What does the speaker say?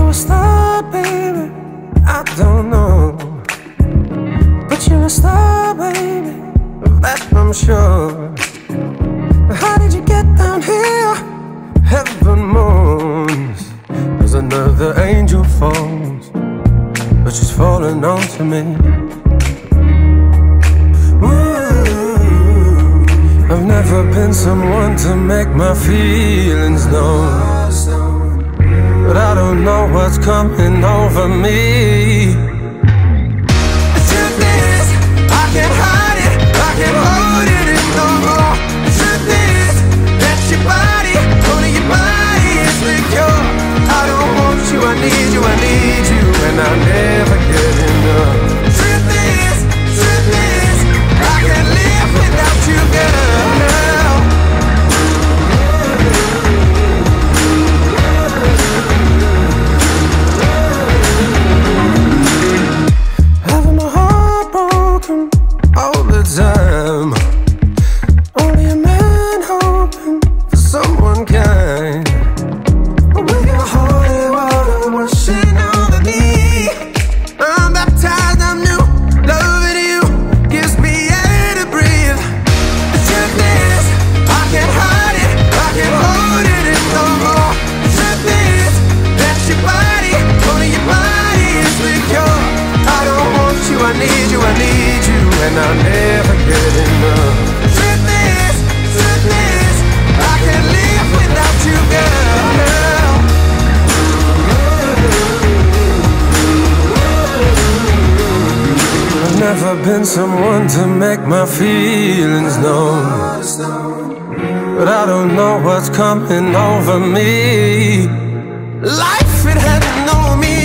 a star, baby? I don't know, but you're a star, baby, of that I'm sure. How did you get down here? Heaven moans as another angel falls, but she's falling onto me. Ooh, I've never been someone to make my feelings known, but I don't know what's coming over me. The truth is, I can't hide it, I can't hold it no more. The truth is that your body, only your body is secure. I don't want you, I need you, I need you, and I'll never get enough. The truth is, I can't live without you, girl. Having my heart broken all the time. Only a man hoping for someone kind. With your holy water washing over me, I'm baptized, I'm new. Loving you gives me air to breathe. The truth is, I can't hide it, I can't hold it no more. The truth is that your body, only your body is secure. I don't want you, I need you, I need you, and I'll never get enough. The truth is, I can't live without you, girl. I've never been someone to make my feelings known, but I don't know what's coming over me. Life, it had no meaning.